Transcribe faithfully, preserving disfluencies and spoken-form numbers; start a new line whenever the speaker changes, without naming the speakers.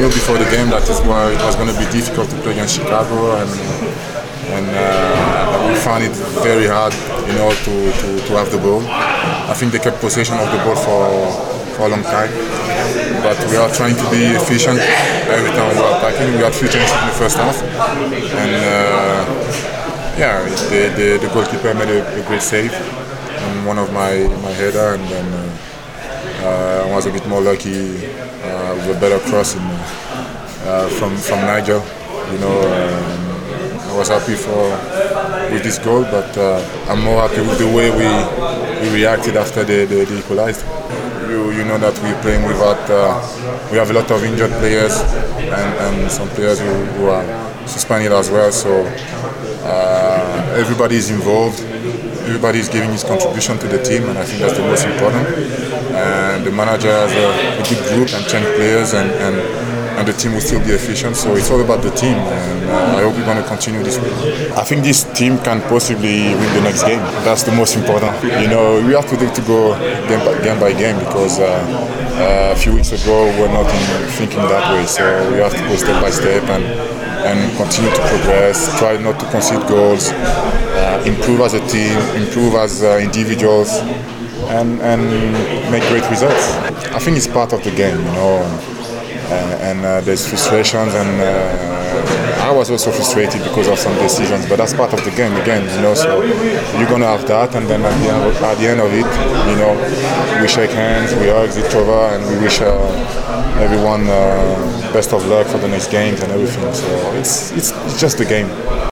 knew before the game that it was, it was going to be difficult to play against Chicago, and and uh, we found it very hard, you know, to, to, to have the ball. I think they kept possession of the ball for, for a long time, but we are trying to be efficient every time we are attacking. We had few chances in the first half, and uh, yeah, the, the, the goalkeeper made a, a great save on one of my, my header, and then uh, I was a bit more lucky uh, with a better cross in, uh, from, from Nigel, you know. Um, I was happy for with this goal, but uh, I'm more happy with the way we, we reacted after they, they, they equalized. You, you know that we're playing without, uh, we have a lot of injured players and, and some players who, who are suspended as well, so uh, everybody is involved, everybody is giving his contribution to the team, and I think that's the most important. And the manager has a, a good group and change players, and, and and the team will still be efficient, so it's all about the team, and uh, I hope we're going to continue this way. I think this team can possibly win the next game. That's the most important. You know, we have to do to go game by game, by game because uh, uh, a few weeks ago we were not in thinking that way, so we have to go step by step and, and continue to progress, try not to concede goals, uh, improve as a team, improve as uh, individuals, and, and make great results. I think it's part of the game, you know. Uh, and uh, there's frustrations, and uh, I was also frustrated because of some decisions, but that's part of the game again, you know, so you're going to have that, and then at the, end of, at the end of it, you know, we shake hands, we hug each other, and we wish uh, everyone uh, best of luck for the next games and everything, so it's, it's, it's just a game.